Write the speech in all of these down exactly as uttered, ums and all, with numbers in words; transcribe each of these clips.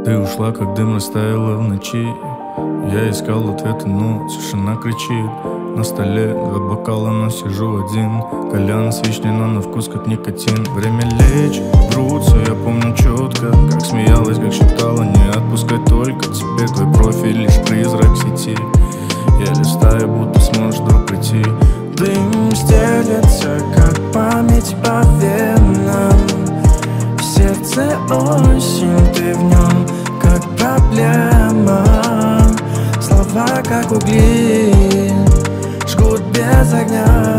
Ты ушла, как дым растаяла в ночи. Я искал ответы, но тишина кричит. На столе два бокала, но сижу один. Кальян с вишней, но на вкус как никотин. Время лечь в руцу, я помню четко, как смеялась, как шептала не отпускать только тебе. Твой профиль лишь призрак сети. Я листаю, будто сможешь вдруг прийти. Дым стелется, как память по венам. В сердце осень, ты в нем, как проблема. Слова, как угли, жгут без огня.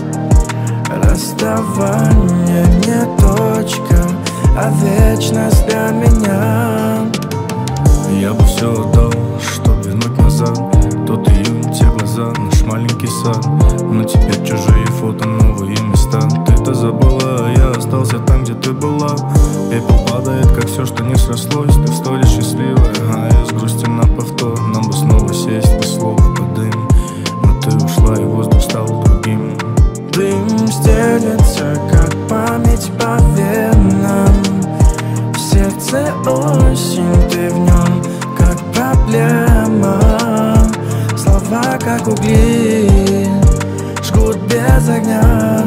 Расставание не точка, а вечность для меня. Я бы все отдал, чтоб вернуть назад тот июнь, те глаза, наш маленький сад. Но теперь чужие фото, новые места. Ты-то забыла, а я остался там, где ты была. Пепел падает, как все, что не срослось. Ты в столе счастливая, а я с грустью на повтор. Нам бы снова сесть без слов под дым, но ты ушла, и воздух стал другим. Дым стелется, как память по венам. В сердце осень, ты в нем, как проблема. Слова, как угли, жгут без огня.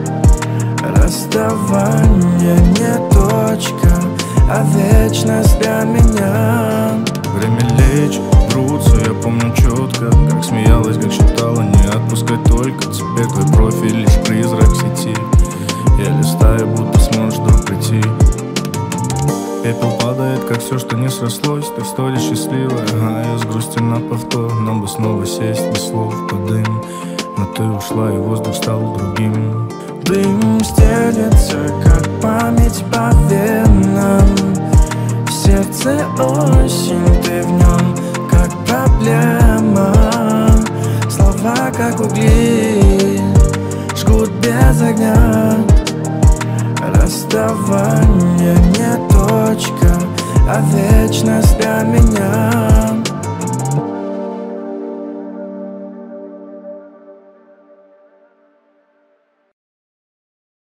Расставание не точка, а вечность для меня. Время лечь в руцу, я помню четко, как смеялась, как шептала не отпускать только тебе. Твой профиль лишь призрак сети. Я листаю, будто сможешь вдруг прийти. Пепел падает, как все, что не срослось. Ты в столе счастливая, а я с грустью на повтор. Нам бы снова сесть без слов под дым, но ты ушла, и воздух стал другим. Дым стелется, как память по венам. В сердце осень, ты в нем, как проблема. Слова, как угли, жгут без огня. Расставание не точка, а вечность для меня.